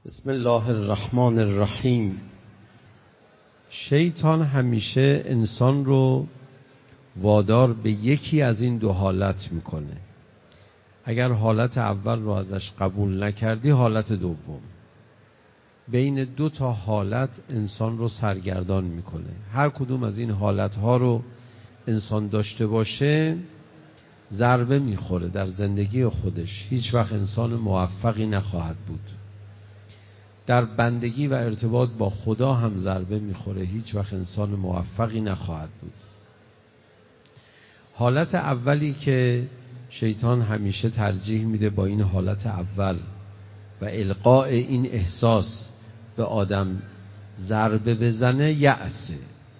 بسم الله الرحمن الرحیم. شیطان همیشه انسان رو وادار به یکی از این دو حالت میکنه. اگر حالت اول رو ازش قبول نکردی، حالت دوم. بین دو تا حالت انسان رو سرگردان میکنه. هر کدوم از این حالتها رو انسان داشته باشه ضربه میخوره در زندگی خودش. هیچ وقت انسان موفقی نخواهد بود. در بندگی و ارتباط با خدا هم ضربه میخوره. هیچ وقت انسان موفقی نخواهد بود. حالت اولی که شیطان همیشه ترجیح میده با این حالت اول و القاء این احساس به آدم ضربه بزنه، یأسه.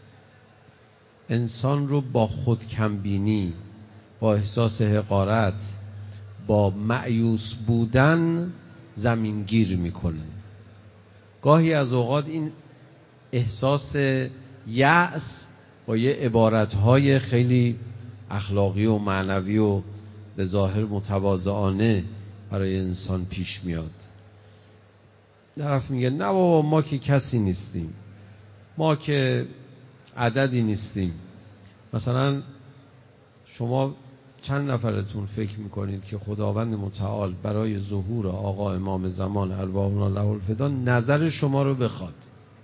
انسان رو با خود کمبینی، با احساس حقارت، با مأیوس بودن زمینگیر میکنه. گاهی از اوقات این احساس یأس با یه عبارتهای خیلی اخلاقی و معنوی و به ظاهر متواضعانه برای انسان پیش میاد. طرف میگه نه بابا، ما که کسی نیستیم، ما که عددی نیستیم. مثلا شما چند نفرتون فکر میکنید که خداوند متعال برای ظهور آقا امام زمان ارواحنا له الفدا نظر شما رو بخواد؟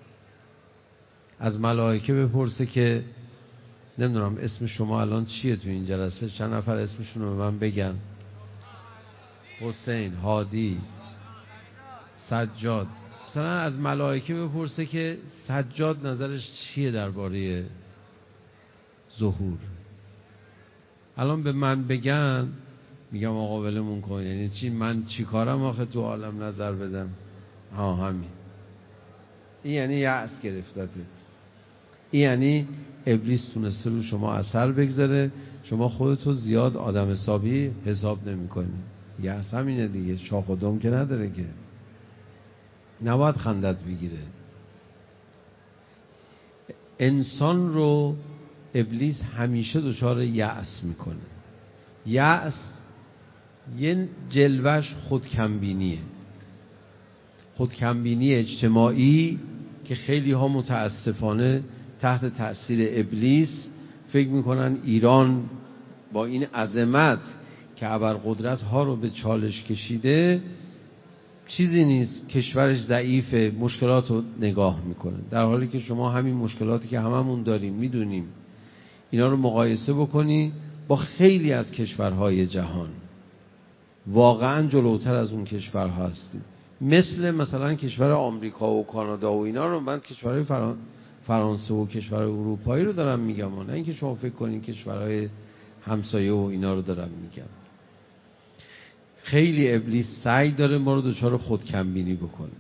از ملائکه بپرسه که نمیدونم اسم شما الان چیه تو این جلسه، چند نفر اسمشون رو به من بگن. حسین، هادی، سجاد. مثلا از ملائکه بپرسه که سجاد نظرش چیه درباره ظهور. الان به من بگن میگم آقا ولمون کن. یعنی چی؟ من چی کارم آخه تو عالم نظر بدم؟ همین. این یعنی یأس گرفتتت. این یعنی ابلیس تونسته رو شما اثر بگذاره، شما خودتو زیاد آدم حسابی حساب نمی کنی. یأس همینه دیگه، شاخ و دم که نداره که. نباید خندت بگیره. انسان رو ابلیس همیشه دچار یأس میکنه. یأس یه جلوش خودکمبینیه. خودکمبینی اجتماعی که خیلی ها متاسفانه تحت تأثیر ابلیس فکر میکنن ایران با این عظمت که ابرقدرت ها رو به چالش کشیده چیزی نیست، کشورش ضعیفه، مشکلات رو نگاه میکنه. در حالی که شما همین مشکلاتی که هممون داریم میدونیم، اینا رو مقایسه بکنی با خیلی از کشورهای جهان، واقعا جلوتر از اون کشورها هستیم. مثلا کشور آمریکا و کانادا و اینا رو، من کشورهای فرانسه و کشورهای اروپایی رو دارم میگم، نه اینکه شما فکر کنین کشورهای همسایه و اینا رو دارم میگم. خیلی ابلیس سعی داره ما رو دچار خودکمبینی بکنه.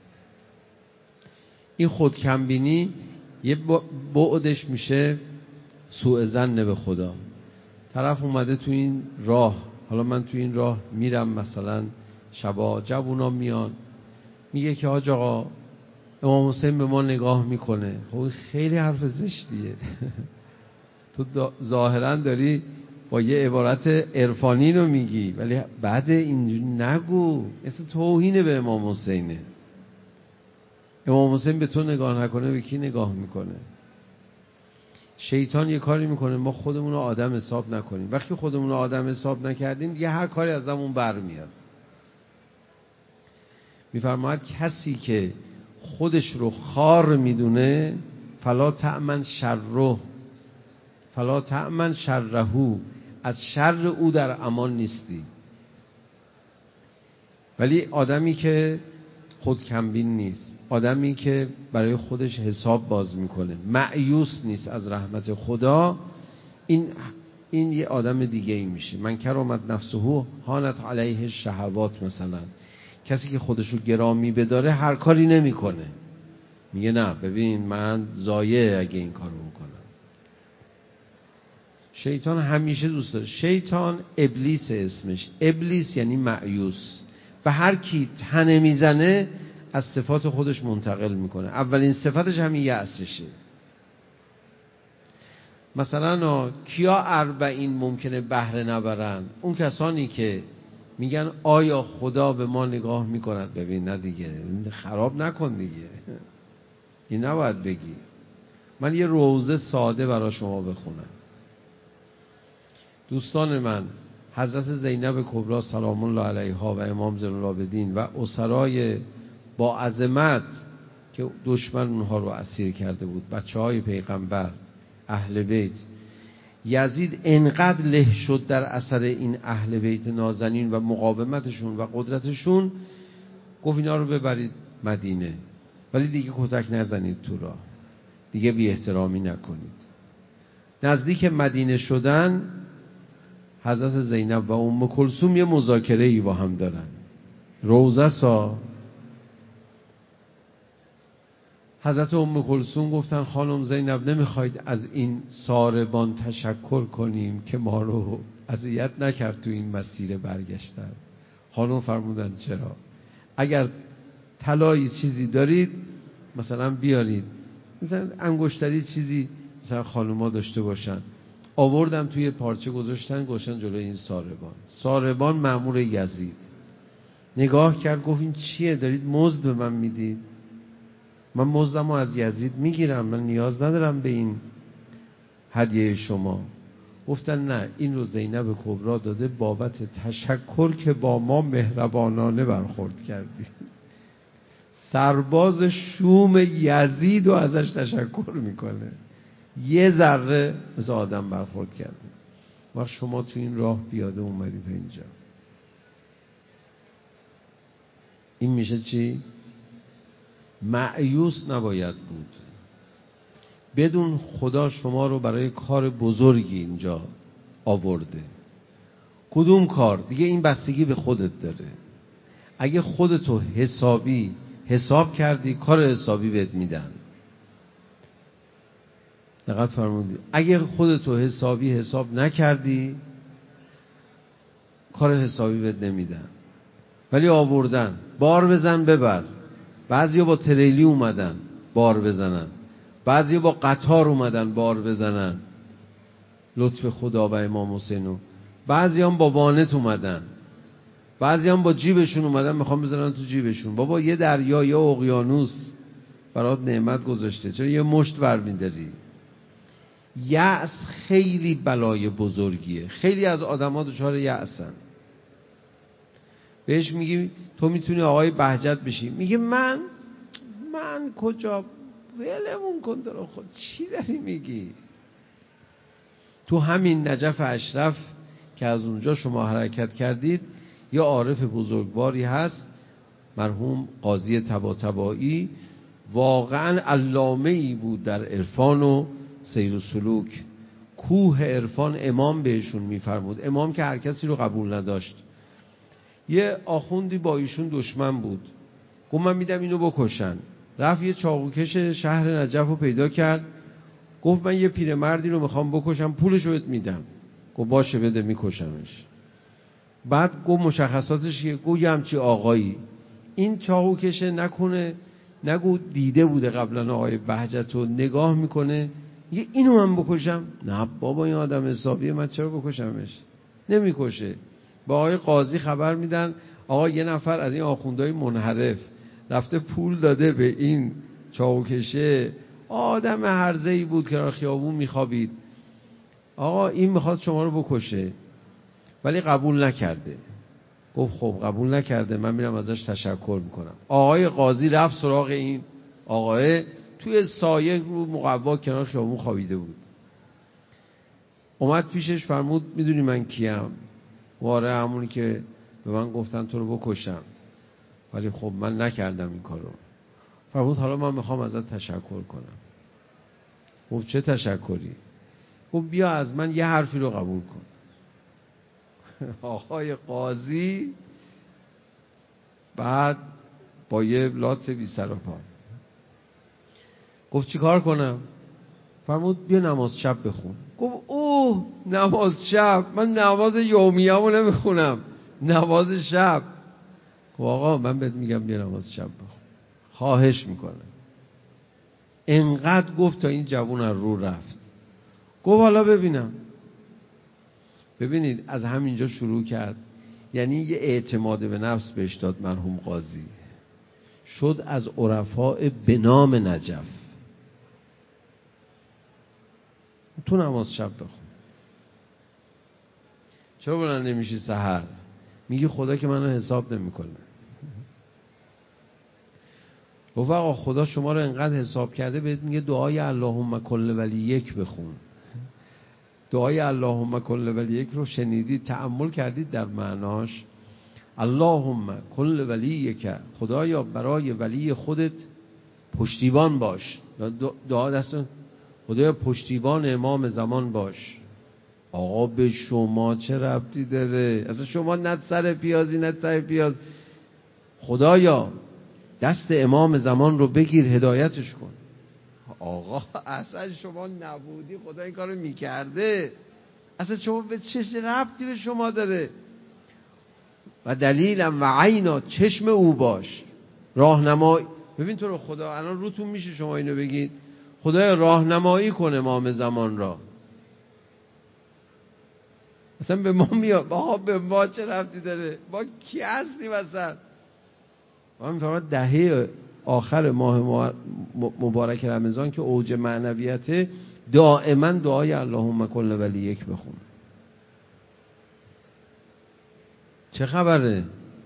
این خودکمبینی یه بعدش میشه سوء ظن به خدا. طرف اومده تو این راه، حالا من تو این راه میرم، مثلا شبا جوونا میان، میگه که حاج آقا امام حسین به ما نگاه میکنه. خب خیلی حرف زشتیه. تو ظاهرا داری با یه عبارت عرفانی رو میگی، ولی بعد اینجوری نگو. مثل توهین به امام حسینه. امام حسین به تو نگاه نکنه به کی نگاه میکنه؟ شیطان یه کاری میکنه ما خودمون رو آدم حساب نکنیم. وقتی خودمون رو آدم حساب نکردیم دیگه هر کاری ازمون برمیاد. میفرماید کسی که خودش رو خار میدونه فلا تأمن شره، از شر او در امان نیستی. ولی آدمی که خودکمبین نیست، آدمی که برای خودش حساب باز میکنه، مأیوس نیست از رحمت خدا، این یه آدم دیگه ای میشه. من کرامت نفسه هانت علیه الشهوات. مثلا کسی که خودشو گرامی بداره هر کاری نمیکنه، میگه نه ببین من ضایع اگه این کارو بکنم. شیطان همیشه دوست داره. شیطان ابلیس اسمش، ابلیس یعنی مأیوس. و هر کی تنه میزنه از صفات خودش منتقل میکنه. اولین صفتش همین یأسشه. مثلا کیا 40 ممکنه بهره نبرن؟ اون کسانی که میگن آیا خدا به ما نگاه میکند؟ ببین نه دیگه، خراب نکن دیگه، این نباید بگی. من یه روضه ساده برای شما بخونم. دوستان من، حضرت زینب کبری سلام الله علیها و امام زین العابدین و اسرای با عظمت که دشمن اونها رو اسیر کرده بود، بچه‌های پیغمبر، اهل بیت، یزید انقدر له شد در اثر این اهل بیت نازنین و مقاومتشون و قدرتشون، گفت اینا رو ببرید مدینه، ولی دیگه کتک نزنید تو راه، دیگه بی احترامی نکنید. نزدیک مدینه شدن، حضرت زینب و ام کلثوم یه مذاکره ای با هم دارن. روضه سا حضرت ام کلثوم گفتن خانم زینب نمیخواید از این ساربان تشکر کنیم که ما رو اذیت نکرد تو این مسیر برگشتن؟ خانم فرمودن چرا؟ اگر طلایی چیزی دارید مثلا بیارید، مثلا انگشتری چیزی مثلا خانوما داشته باشن. آوردن توی پارچه گذاشتن جلوی این ساربان. ساربان مأمور یزید نگاه کرد، گفت این چیه؟ دارید مزد به من میدید؟ من مزدمو از یزید میگیرم، من نیاز ندارم به این هدیه شما. گفتن نه، این رو زینب کبری داده بابت تشکر که با ما مهربانانه برخورد کردی. سرباز شوم یزید رو ازش تشکر میکنه، یه ذره مثل آدم برخورد کرده. وقت شما تو این راه پیاده اومدید اینجا، این میشه چی؟ مایوس نباید بود. بدون خدا شما رو برای کار بزرگی اینجا آورده. کدوم کار؟ دیگه این بستگی به خودت داره. اگه خودتو حساب کردی، کار حسابی بهت میدن. دقت فرمودید؟ اگه خودتو حساب نکردی، کار حسابی بهت نمیدن. ولی آوردن، بار بزن ببر. بعضیا با تریلی اومدن بار بزنن، بعضیا با قطار اومدن بار بزنن، لطف خدا و امام حسینو. بعضیا هم با وانت اومدن، بعضیا هم با جیبشون اومدن میخوام بزنن تو جیبشون. بابا یه دریا، یه اقیانوس برات نعمت گذاشته، چرا یه مشت برمیداری؟ یأس خیلی بلای بزرگیه. خیلی از آدم‌ها دچار یأسن. بهش میگی تو میتونی آقای بهجت بشی، میگه من کجا؟ ولمون کن تو رو خود، چی داری میگی؟ تو همین نجف اشرف که از اونجا شما حرکت کردید، یا عارف بزرگواری هست مرحوم قاضی طباطبایی، واقعا علامه‌ای بود در عرفان و سیر و سلوک. کوه عرفان امام بهشون میفرمود، امام که هر کسی رو قبول نداشت. یه آخوندی با ایشون دشمن بود، گفت من میدم اینو بکشن. رفت یه چاقوکش شهر نجف رو پیدا کرد، گفت من یه پیرمردی رو میخوام بکشم، پولشو بهت میدم. گفت باشه بده، میکشمش. بعد گفت مشخصاتش که گفت یه همچی آقایی. این چاقوکشه نکنه نگو دیده بوده قبلا آقای بهجت رو، نگاه میکنه یه اینو من بکشم؟ نه بابا این آدم حسابیه، من چرا بکشمش؟ نمیکشه. با آقای قاضی خبر میدن آقا یه نفر از این آخوندهای منحرف رفته پول داده به این چاقوکشه، آدم هرزه‌ای بود که خیابون میخوابید، آقا این میخواد شما رو بکشه ولی قبول نکرده. گفت خب قبول نکرده، من میرم ازش تشکر میکنم. آقای قاضی رفت سراغ این آقای، توی سایه رو مقوا کنار خیابون خوابیده بود. اومد پیشش فرمود میدونی من کیم؟ واره همونی که به من گفتن تو رو بکشم ولی خب من نکردم این کارو. فرمود حالا من میخوام ازت تشکر کنم. گفت چه تشکری؟ گفت بیا از من یه حرفی رو قبول کن. آقای قاضی بعد با یه لات بی سر و پا گفت چی کار کنم؟ فرمود بیا نماز شب بخون. گفت اوه نماز شب؟ من نماز یومیه‌مو نمیخونم، نماز شب. گفت آقا من بهت میگم بیا نماز شب بخون، خواهش میکنم. انقدر گفت تا این جوون از رو رفت. گفت حالا ببینم. ببینید از همینجا شروع کرد. یعنی یه اعتماد به نفس بهش داد مرحوم قاضی، شد از عرفاء به نام نجف. تو نماز شب بخون. چرا بلند نمیشی سحر؟ میگی خدا که منو حساب نمیکنه. رفقا خدا شما رو انقدر حساب کرده بهت میگه دعای اللهم کل ولی یک بخون. دعای اللهم کل ولی یک رو شنیدید، تأمل کردید در معناش؟ اللهم کل ولی یک، خدایا برای ولی خودت پشتیبان باش. دعا دست خدایا پشتیبان امام زمان باش. آقا به شما چه ربطی داره؟ اصلا شما نه سر پیازی نه ته پیاز. خدایا دست امام زمان رو بگیر هدایتش کن. آقا اصلا شما نبودی خدا این کارو میکرده. اصلا شما به چه ربطی به شما داره؟ و دلیلم و عینا، چشم او باش، راهنمایی. ببین تو رو خدا الان روتون میشه شما اینو بگید خدایا راهنمایی کن امام زمان را. اصلا به ما میاد آقا به ما چه ربطی داره؟ ما کی هستیم اصلا؟ ما میفهمم دهه آخر ماه مبارک رمضان که اوج معنویته، دائما دعای اللهم کل ولی یک بخون. چه خبره؟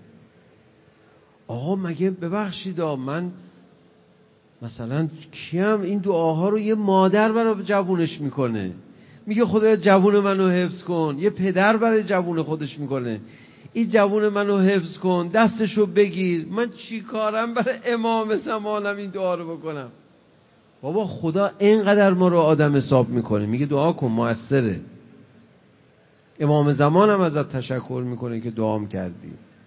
آقا مگه ببخشید من مثلا کیم این دعاها رو یه مادر برای جوونش میکنه، میگه خدایا جوون منو حفظ کن. یه پدر برای جوون خودش میکنه این جوون منو حفظ کن، دستشو بگیر. من چی کارم برای امام زمانم این دعا رو بکنم؟ بابا خدا اینقدر ما رو آدم حساب میکنه، میگه دعا کن موثره. امام زمانم ازت تشکر میکنه که دعام کردی.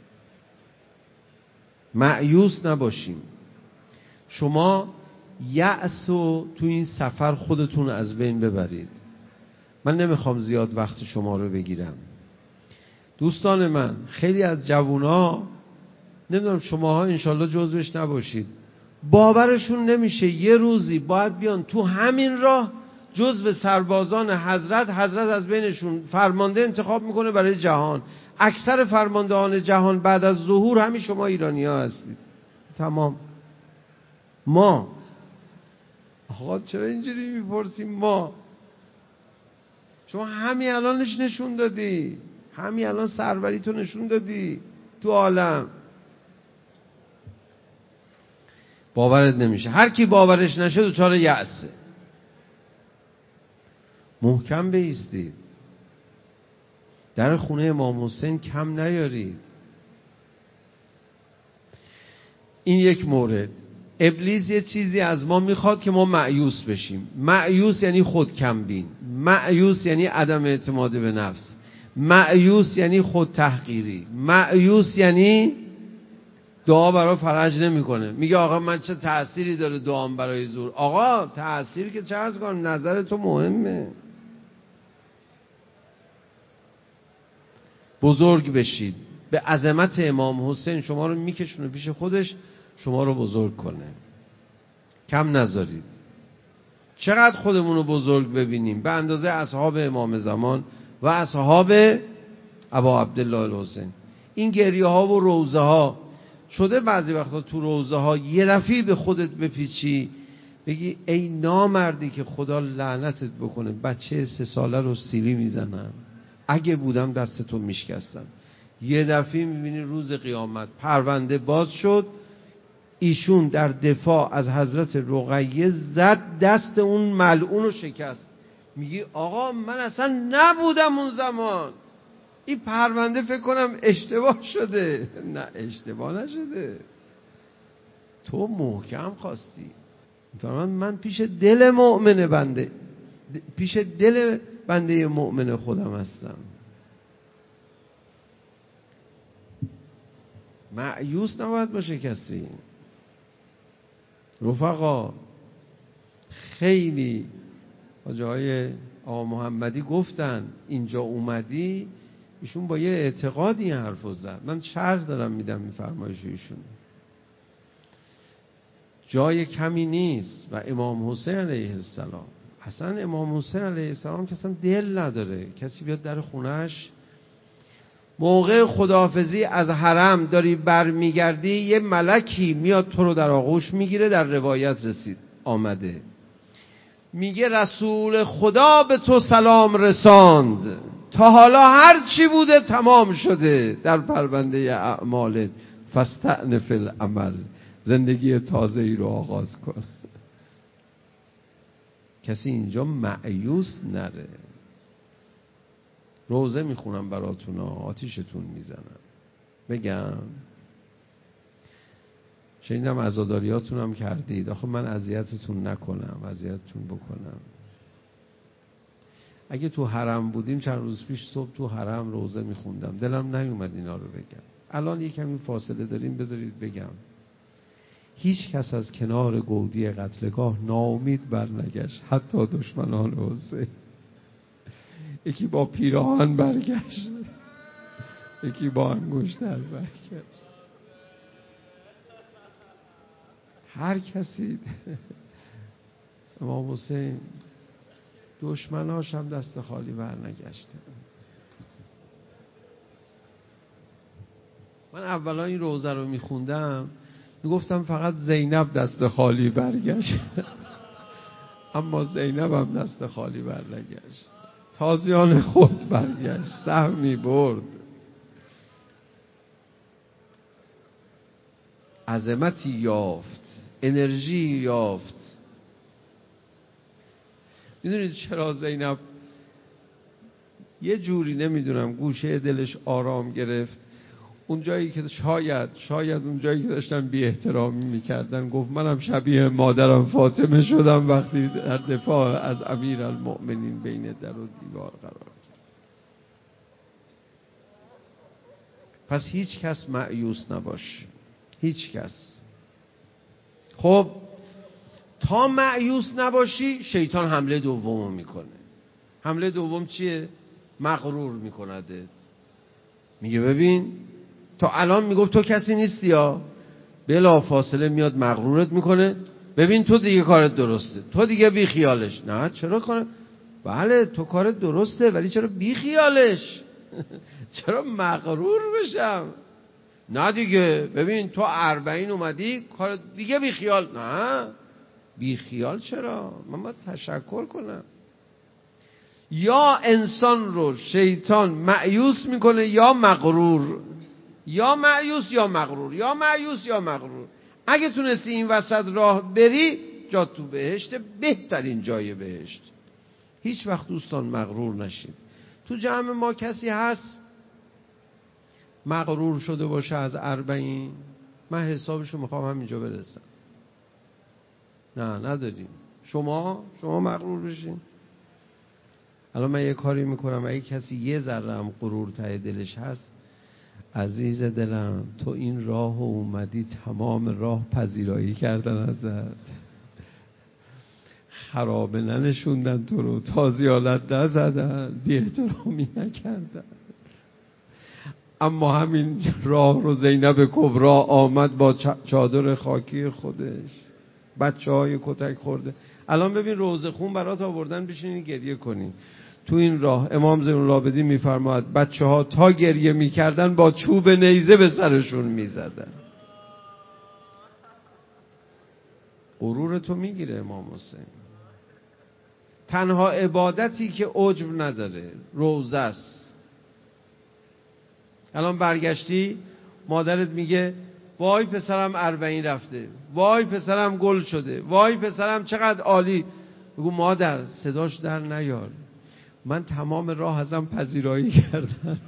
مایوس نباشیم. شما یأس رو تو این سفر خودتون از بین ببرید. من نمیخوام زیاد وقت شما رو بگیرم. دوستان من، خیلی از جوونا، نمیدونم شماها انشالله جزوش نباشید، باورشون نمیشه یه روزی باید بیان تو همین راه جزو سربازان حضرت از بینشون فرمانده انتخاب میکنه برای جهان. اکثر فرماندهان جهان بعد از ظهور همین شما ایرانی ها هستید. تمام. ما آقا چرا اینجوری میپرسیم؟ ما شما همین الانش نشون دادی، همین الان سروری تو نشون دادی تو عالم. باورت نمیشه. هر کی باورش نشه دچار یأسه. محکم بایستید. در خونه امام حسین کم نیارید. این یک مورد. ابلیس یه چیزی از ما میخواد که ما مایوس بشیم. مایوس یعنی خود کم بین، مایوس یعنی عدم اعتماد به نفس، مایوس یعنی خود تحقیری، مایوس یعنی دعا برای فرج نمیکنه. میگه آقا من چه تأثیری داره دعام برای زور؟ آقا تأثیر که چه عرض کنم، نظر تو مهمه. بزرگ بشید. به عظمت امام حسین شما رو میکشونه پیش خودش، شما رو بزرگ کنه. کم نذارید. چقدر خودمون رو بزرگ ببینیم به اندازه اصحاب امام زمان و اصحاب ابا عبدالله الحسین. این گریه ها و روزه ها شده بعضی وقتا تو روزه ها یه دفعه به خودت بپیچی بگی ای نامردی که خدا لعنتت بکنه، بچه 3 ساله رو سیلی میزنم، اگه بودم دستتو میشکستم. یه دفعه میبینی روز قیامت پرونده باز شد، ایشون در دفاع از حضرت رقیه زد دست اون ملعون رو شکست. میگی آقا من اصلا نبودم اون زمان، این پرونده فکر کنم اشتباه شده. نه اشتباه نشده، تو محکم خواستی. من پیش دل مؤمن بنده، پیش دل بنده مؤمن خودم هستم. مایوس نباید باشه کسی. رفقا خیلی جای آقا محمدی گفتن اینجا اومدی، ایشون با یه اعتقادی این حرفو زد. من شرح دارم میدم این فرمایش ایشون. جای کمی نیست. و امام حسین علیه السلام، اصلا امام حسین علیه السلام که اصلا دل نداره کسی بیاد در خونهش موقع خداحافظی از حرم داری برمیگردی، یه ملکی میاد تو رو در آغوش میگیره. در روایت آمده میگه رسول خدا به تو سلام رساند، تا حالا هر چی بوده تمام شده در پرونده اعمالت، فاستأنف العمل، زندگی تازه ای رو آغاز کن. کسی اینجا مایوس نره. روزه میخونم براتون، آتیشتون میزنم. بگم شنیدم عزاداریاتون هم کردید. آخه من اذیتتون نکنم، اذیتتون بکنم. اگه تو حرم بودیم چند روز پیش صبح تو حرم روزه میخوندم، دلم نیومد اینا رو بگم. الان یه کمی فاصله داریم، بذارید بگم. هیچ کس از کنار گودی قتلگاه ناامید برنگشت، حتی دشمنان حسین. یکی با پیراهن برگشت، یکی با انگشتر برگشت. هر کسی امام حسین دشمناش هم دست خالی برنگشته. من اولا این روزه رو میخوندم میگفتم فقط زینب دست خالی برگشت. اما زینب هم دست خالی برنگشت، تازیان خود برگشت، سهمی برد. عظمتی یافت، انرژی یافت. میدونید چرا زینب یه جوری نمیدونم گوشه دلش آرام گرفت؟ اون جایی که شاید اون جایی که داشتن بی احترامی میکردن، گفت منم شبیه مادرم فاطمه شدم وقتی در دفاع از امیرالمؤمنین بین در و دیوار قرار گرفت. پس هیچ کس مایوس نباش، هیچ کس. خب تا مایوس نباشی شیطان حمله دومو میکنه. حمله دوم چیه؟ مغرور میکنده. میگه ببین تا الان میگفت تو کسی نیستی، یا بلا فاصله میاد مغرورت میکنه. ببین تو دیگه کارت درسته، تو دیگه بی خیالش. نه چرا کارت؟ بله تو کارت درسته، ولی چرا بی خیالش؟ چرا مغرور بشم؟ نه دیگه ببین تو 40 اومدی کارت دیگه بی خیال. نه بی خیال چرا؟ من باید تشکر کنم. یا انسان رو شیطان مایوس میکنه یا مغرور، یا مایوس یا مغرور، یا مایوس یا مغرور. اگه تونستی این وسط راه بری، جا تو بهشت، بهترین جای بهشت. هیچ وقت دوستان مغرور نشید. تو جمع ما کسی هست مغرور شده باشه از 40؟ من حسابشو میخوام همینجا برسم. نه نداریم. شما مغرور بشین. الان من یه کاری میکنم، اگه کسی یه ذره هم غرور ته دلش هست، عزیز دلم تو این راه اومدی، تمام راه پذیرایی کردن ازت، خرابه ننشوندن تو رو، تازیالت نزدن، بی احترامی نکردن. اما همین راه رو زینب کبرا آمد با چادر خاکی خودش، بچه‌های کتک خورده. الان ببین روزه خون برات آوردن بشینی گریه کنی. تو این راه امام زین العابدین میفرماید بچه‌ها تا گریه میکردن با چوب نیزه به سرشون میزدن. غرور تو میگیره امام حسین. تنها عبادتی که عجب نداره روزه است. الان برگشتی مادرت میگه وای پسرم 40 رفته، وای پسرم گل شده، وای پسرم چقدر عالی. بگو مادر صداش در نیار، من تمام راه ازم پذیرایی کردن.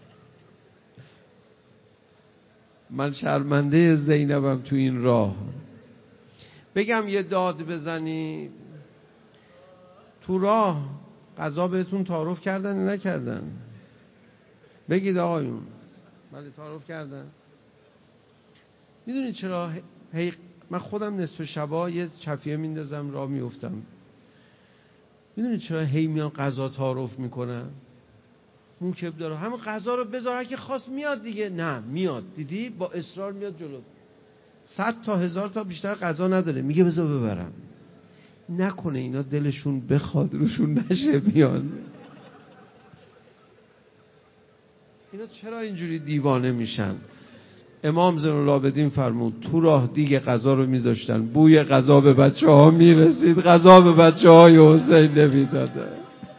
من شرمنده زینبم تو این راه. بگم یه داد بزنید تو راه، قضا بهتون تعارف کردن یا نکردن؟ بگید آقایون. بله تعارف کردن. میدونید چرا من خودم نصف شبا یه چفیه میندازم راه میفتم. میدونید چرا هی میان قضا تعارف میکنن؟ موکب داره همون قضا رو بذار که خواست میاد دیگه. نه میاد، دیدی با اصرار میاد جلو. 100 تا 1000 تا بیشتر قضا نداره، میگه بذار ببرم. نکنه اینا دلشون بخواد روشون نشه بیان. اینا چرا اینجوری دیوانه میشن؟ امام زین العابدین فرمود تو راه دیگه غذا رو میذاشتن، بوی غذا به بچه ها میرسید، غذا به بچه های حسین نمیداده.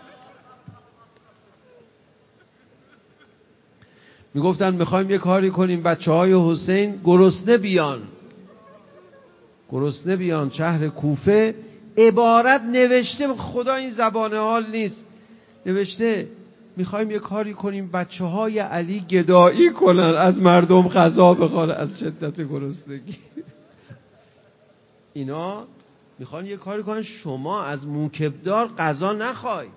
میگفتن میخوایم یه کاری کنیم بچه های حسین گرسنه بیان شهر کوفه. عبارت نوشته، خدا این زبان حال نیست، نوشته میخوایم یه کاری کنیم بچه های علی گدایی کنن، از مردم غذا بخوان از شدت گرسنگی. اینا میخوان یه کاری کنن شما از موکبدار غذا نخوای،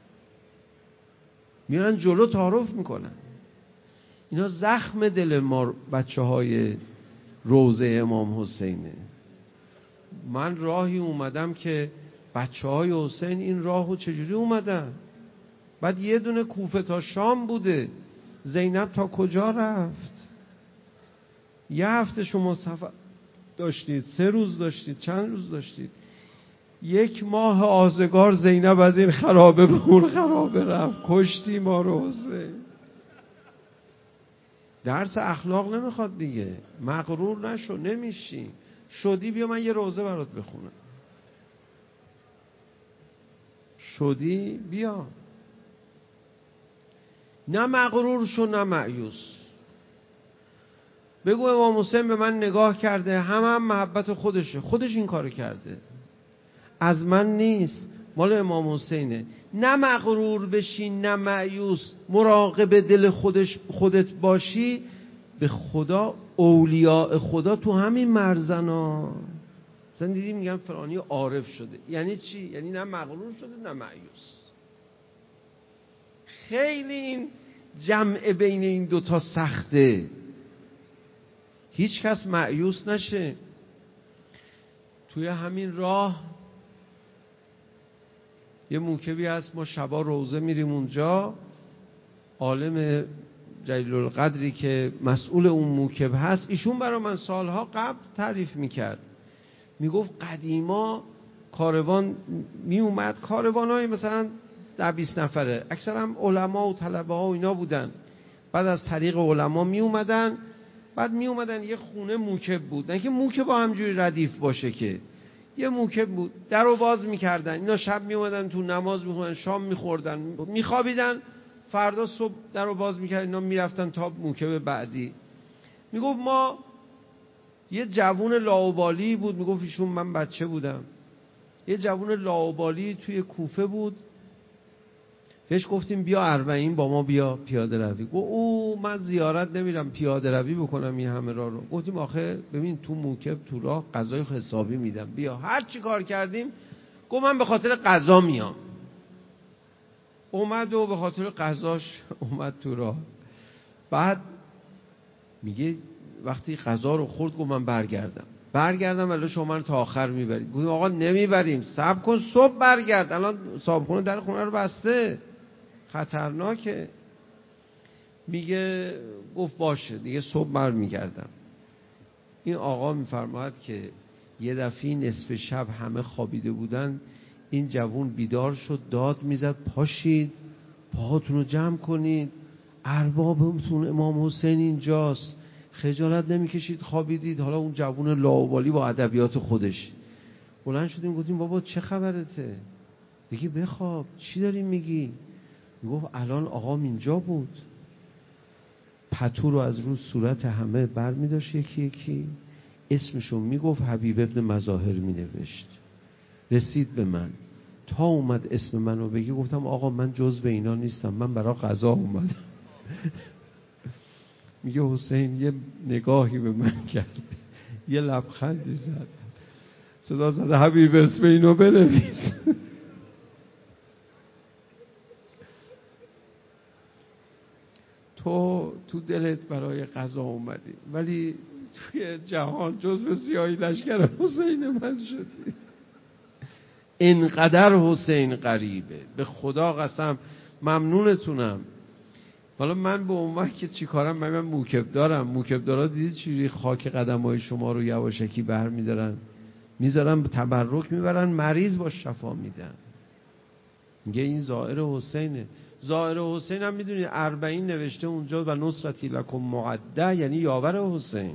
میارن جلو تعارف میکنن. اینا زخم دل ما بچه های روضه امام حسینه. من راهی اومدم که بچه های حسین این راهو چجوری اومدن؟ بعد یه دونه کوفه تا شام بوده، زینب تا کجا رفت؟ یه هفته شما سفر داشتید، 3 روز داشتید، چند روز داشتید؟ 1 ماه آزگار زینب از این خرابه به اون خرابه رفت، کشتی ما رو حسین. درس اخلاق نمیخواد دیگه، مغرور نشو، نمیشی. شدی بیا من یه روزه برات بخونم، شدی بیا. نه مغرور شو نه مایوس. بگو امام حسین به من نگاه کرده، هم محبت خودشه، خودش این کارو کرده، از من نیست، مال امام حسینه. نه مغرور بشی نه مایوس، مراقب دل خودت باشی. به خدا اولیاء خدا تو همین مرزنا. مثلا دیدی میگن فلانی عارف شده، یعنی چی؟ یعنی نه مغرور شده نه مایوس. خیلی این جمع بین این دوتا سخته. هیچ کس مایوس نشه. توی همین راه یه موکبی هست، ما شبا روزه میریم اونجا، عالم جلیل القدری که مسئول اون موکب هست، ایشون برای من سالها قبل تعریف میکرد. میگفت قدیما کاروان میومد، کاروانای مثلا 10-20 نفره، اکثرا علما و طلبه ها و اینا بودن. بعد از طریق علما میومدن، بعد میومدن یه خونه موکب بود، نه که موکب با همجوری ردیف باشه، که یه موکب بود، در رو باز میکردن. اینا شب میومدن تو نماز میخوندن، شام میخوردن، میخوابیدن، فردا صبح در رو باز میکردن، اینا میرفتن تا موکب بعدی. میگفت ما یه جوون لاابالی بود، میگفت ایشون، من بچه بودم، یه جوون لاابالی توی کوفه بود، بهش گفتیم بیا 40 با ما بیا پیاده روی. گفت او من زیارت نمیرم پیاده روی بکنم این همه راه رو. گفتیم آخه ببین تو موکب تو راه غذای حسابی میدم، بیا. هر چی کار کردیم گفت من به خاطر غذا میام. اومد و به خاطر غذاش اومد تو راه. بعد میگه وقتی غذا رو خورد گفت من برگردم ولی شما من تا آخر میبرید. گفتیم آقا نمیبریم، صبر کن صبح برگرد، الان صابخونه در خونه رو بسته، خطرناکه. میگه گفت باشه دیگه صبح برمیگردم. این آقا میفرماید که یه دفعه نصف شب همه خوابیده بودن، این جوون بیدار شد، داد میزد پاشید پاهاتون رو جمع کنید، اربابتون امام حسین اینجاست، خجالت نمیکشید خوابیدید. حالا اون جوون لاابالی با ادبیات خودش بلند شدیم گفتیم بابا چه خبرته؟ بگی بخواب، چی داری میگی؟ میگفت الان آقام اینجا بود، پتو رو از رو صورت همه بر میداشت، یکی یکی اسمشو میگفت، حبیب ابن مظاهر مینوشت، رسید به من، تا اومد اسم منو بگی گفتم آقا من جزو اینا نیستم، من برای قضا اومدم. میگه حسین یه نگاهی به من کرد، یه لبخندی زد، صدا زد حبیب اسم اینو بنویس. تو دلت برای قضا اومدی، ولی توی جهان جزو سیاهی لشکر حسین من شدی. اینقدر حسین قریبه، به خدا قسم ممنونتونم. حالا من به عنوان که چی کارم، من موکب دارم، موکب دارا دیدید چجوری خاک قدم‌های شما رو یواشکی بر می‌دارن، میذارن تبرک میبرن، مریض با شفا میدن. میگه این زائر حسینه. ظاهر حسین هم میدونید 40 نوشته اونجا و نصرتی لکم معده، یعنی یاور حسین.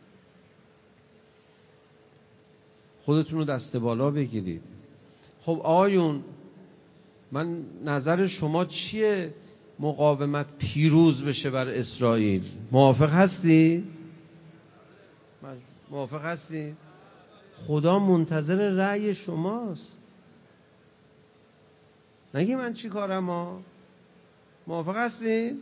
خودتون رو دست بالا بگیرید. خب آقایون، من نظر شما چیه مقاومت پیروز بشه بر اسرائیل؟ موافق هستی؟ موافق هستی؟ خدا منتظر رأی شماست. نگی من چی کارم ها؟ موافق هستی؟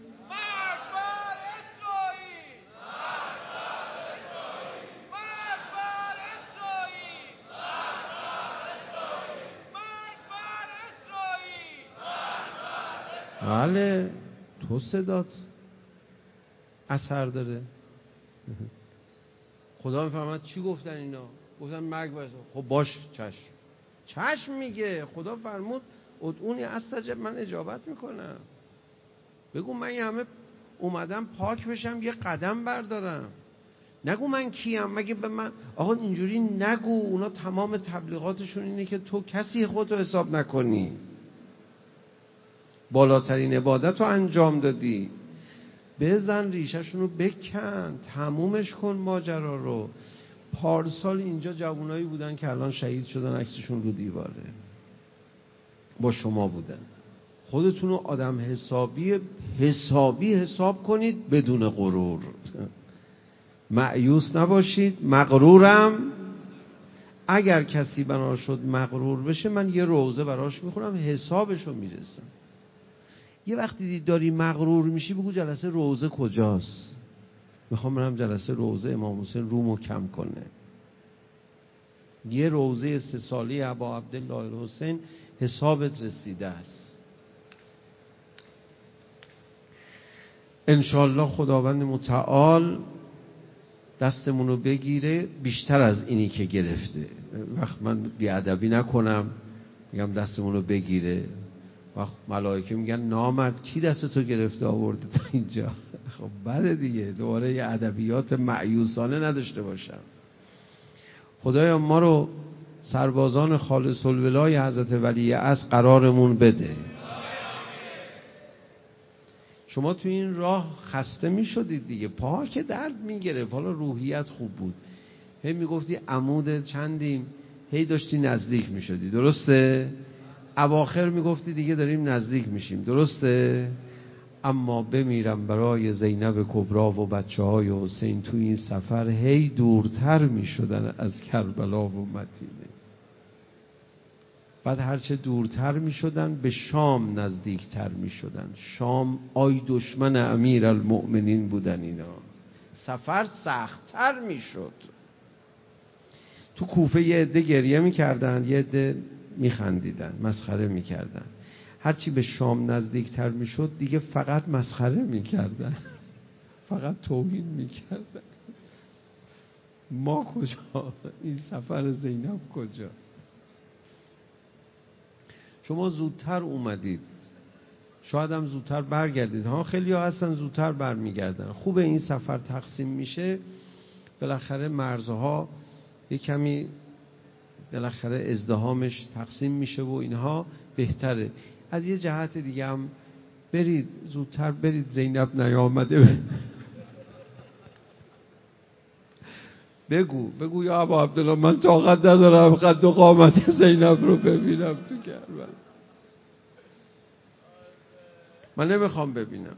بله، تو صدات اثر داره. خدا میفرماد چی گفتن اینا؟ گفتن مرگ بر خب باش، چشم میگه. خدا فرمود ادعونی استجب، من اجابت میکنم. بگو من یه همه اومدم پاک بشم یه قدم بردارم. نگو من کیم، مگه به من آقا اینجوری نگو. اونا تمام تبلیغاتشون اینه که تو کسی خودتو حساب نکنی، بالاترین عبادت رو انجام دادی. بزن ریشه‌شون رو بکن، تمومش کن ماجرا رو. پارسال اینجا جوانایی بودن که الان شهید شدن، عکسشون رو دیواره، با شما بودن. خودتون رو آدم حسابی حساب کنید، بدون غرور. مایوس نباشید، مغرورم. اگر کسی بنا شد مغرور بشه، من یه روزه براش میخونم، حسابشو میرسم. یه وقتی دید داری مغرور میشی، بگو جلسه روزه کجاست؟ میخوام برم جلسه روزه امام حسین رومو کم کنه. یه روزه 3 ساله ابا عبدالله الحسین حسابت رسیده است. انشاءالله خداوند متعال دستمونو بگیره بیشتر از اینی که گرفته. وقت من بیادبی نکنم میگم دستمونو بگیره، وقت ملائکه میگن نامرد کی دستتو گرفته آورده تا اینجا؟ خب بده دیگه، دوباره یه ادبیات مایوسانه نداشته باشم. خدایا ما رو سربازان خالص الولای حضرت ولی عصر قرارمون بده. شما تو این راه خسته می شدید دیگه، پاها که درد می گرفت، حالا روحیت خوب بود، هی می گفتی عمود چندیم، هی داشتی نزدیک می شدی، درسته؟ اواخر می گفتی دیگه داریم نزدیک میشیم، درسته؟ اما بمیرم برای زینب کبرا و بچه های حسین تو این سفر هی دورتر می شدن از کربلا و مدینه. بعد هرچه دورتر می شدن به شام نزدیکتر می شدن. شام آی دشمن امیر المؤمنین بودن اینا. سفر سختتر می شد. تو کوفه یه عده گریه می کردن، یه عده می خندیدن، مسخره می کردن. هرچی به شام نزدیکتر می شد دیگه فقط مسخره می کردن، فقط توهین می کردن. ما کجا؟ این سفر زینب کجا؟ شما زودتر اومدید، شاید هم زودتر برگردید. ها خیلی ها هستن زودتر برمیگردن. خوبه این سفر تقسیم میشه، بالاخره مرزها یه کمی بالاخره ازدحامش تقسیم میشه و اینها بهتره. از یه جهت دیگه هم برید زودتر برید، زینب نیامده بگو یا ابا عبدالله من طاقت ندارم قد و قامت زینب رو ببینم تو کربلا، من نمیخوام ببینم.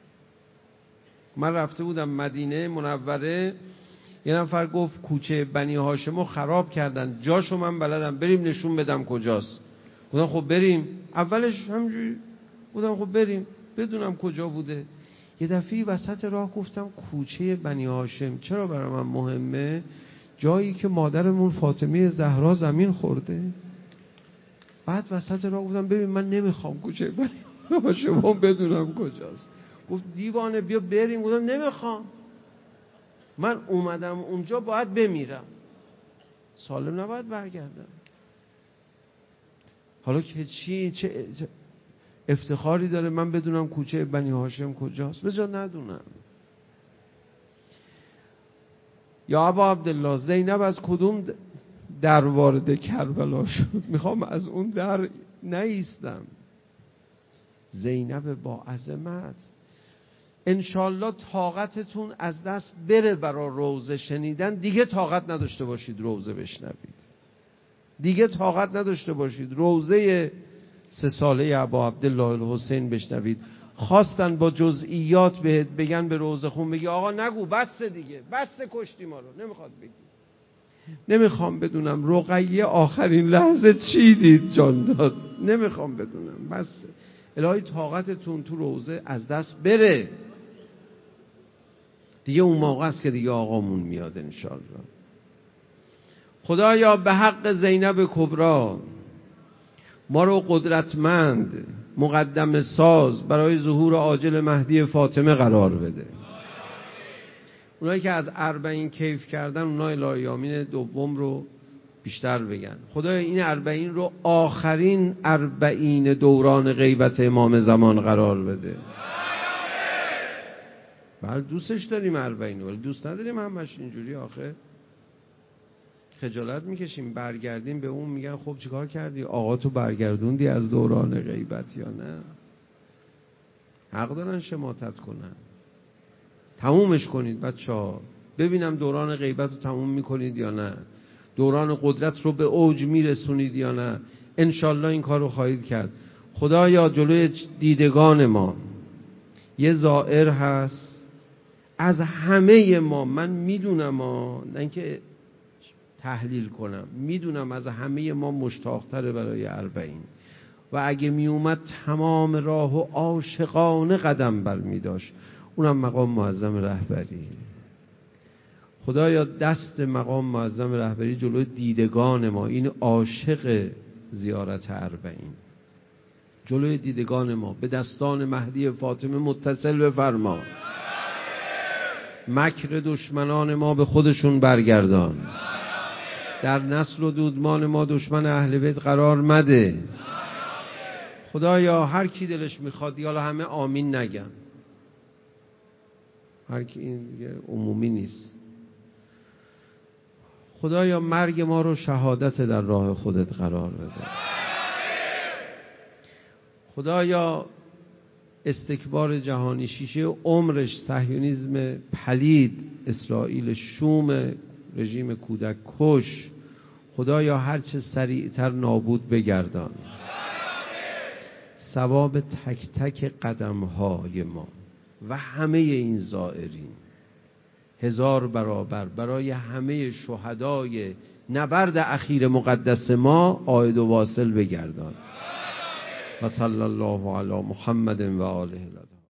من رفته بودم مدینه منوره، یه نفر گفت کوچه بنی هاشمو خراب کردن، جاشو من بلدم، بریم نشون بدم کجاست. گفتم خب بریم. اولش همینجوری بودم خب بریم بدونم کجا بوده. یه دفعه وسط راه گفتم کوچه بنی هاشم چرا برای من مهمه؟ جایی که مادرمون فاطمه زهرا زمین خورده. بعد وسط راه گفتم ببین من نمیخوام کوچه بنی هاشم بدونم کجاست. گفت دیوانه بیا بریم. گفتم نمیخوام، من اومدم اونجا باید بمیرم، سالم نباید برگردم. حالا که چه افتخاری داره من بدونم کوچه بنی هاشم کجاست؟ بجا ندونم. یا ابا عبدالله زینب از کدوم در وارد کربلا شد؟ میخوام از اون در نایستم. زینب با عظمت. انشالله طاقتتون از دست بره برای روضه شنیدن، دیگه طاقت نداشته باشید روضه بشنوید، دیگه طاقت نداشته باشید روضه 3 ساله ابا عبدالله الحسین بشنوید. خواستن با جزئیات بهت بگن به روضه خون بگی آقا نگو، بس دیگه، بس کشتی ما رو، نمیخواد بگی. نمیخوام بدونم رقیه آخرین لحظه چی دید جان داد، نمیخوام بدونم، بس. الهی طاقتتون تو روضه از دست بره دیگه، اون موقع است که دیگه آقامون میاد انشالله. خدایا به حق زینب کبرا ما رو قدرتمند مقدم ساز برای ظهور عاجل مهدی فاطمه قرار بده. اونایی که از 40 کیف کردن، اونای الهی دوم رو بیشتر بگن. خدایا این 40 رو آخرین 40 دوران غیبت امام زمان قرار بده. بله دوستش داریم 40، ولی دوست نداریم همش اینجوری. آخه خجالت میکشیم برگردیم به اون میگن خب چیکار کردی؟ آقا تو برگردوندی از دوران غیبت یا نه؟ حق دارن شماتت کنن. تمومش کنید بچه‌ها، ببینم دوران غیبت رو تموم میکنید یا نه، دوران قدرت رو به اوج میرسونید یا نه. انشالله این کار رو خواهید کرد. خدایا جلوی دیدگان ما یه زائر هست از همه ما، من میدونم نه اینکه تحلیل کنم، میدونم از همه ما مشتاق‌تره برای 40 و اگه میومد تمام راه و عاشقانه قدم برمی‌داشت، اونم مقام معظم رهبری. خدایا دست مقام معظم رهبری جلوی دیدگان ما، این عاشق زیارت 40 جلوی دیدگان ما به دستان مهدی فاطمه متصل بفرما. مکر دشمنان ما به خودشون برگردان. در نسل و دودمان ما دشمن اهل بیت قرار مده. خدایا هر کی دلش میخواد، یالا همه آمین نگن، هر کی، این عمومی نیست. خدایا مرگ ما رو شهادت در راه خودت قرار بده. خدایا استکبار جهانی، شیشه عمرش صهیونیسم پلید، اسرائیل شوم، رژیم کودک کش، خدایا هرچه سریعتر نابود بگردان. ثواب تک تک قدم‌های ما و همه این زائرین 1000 برابر برای همه شهدای نبرد اخیر مقدس ما عاید و واصل بگردان. و صلی الله علی محمد و آله.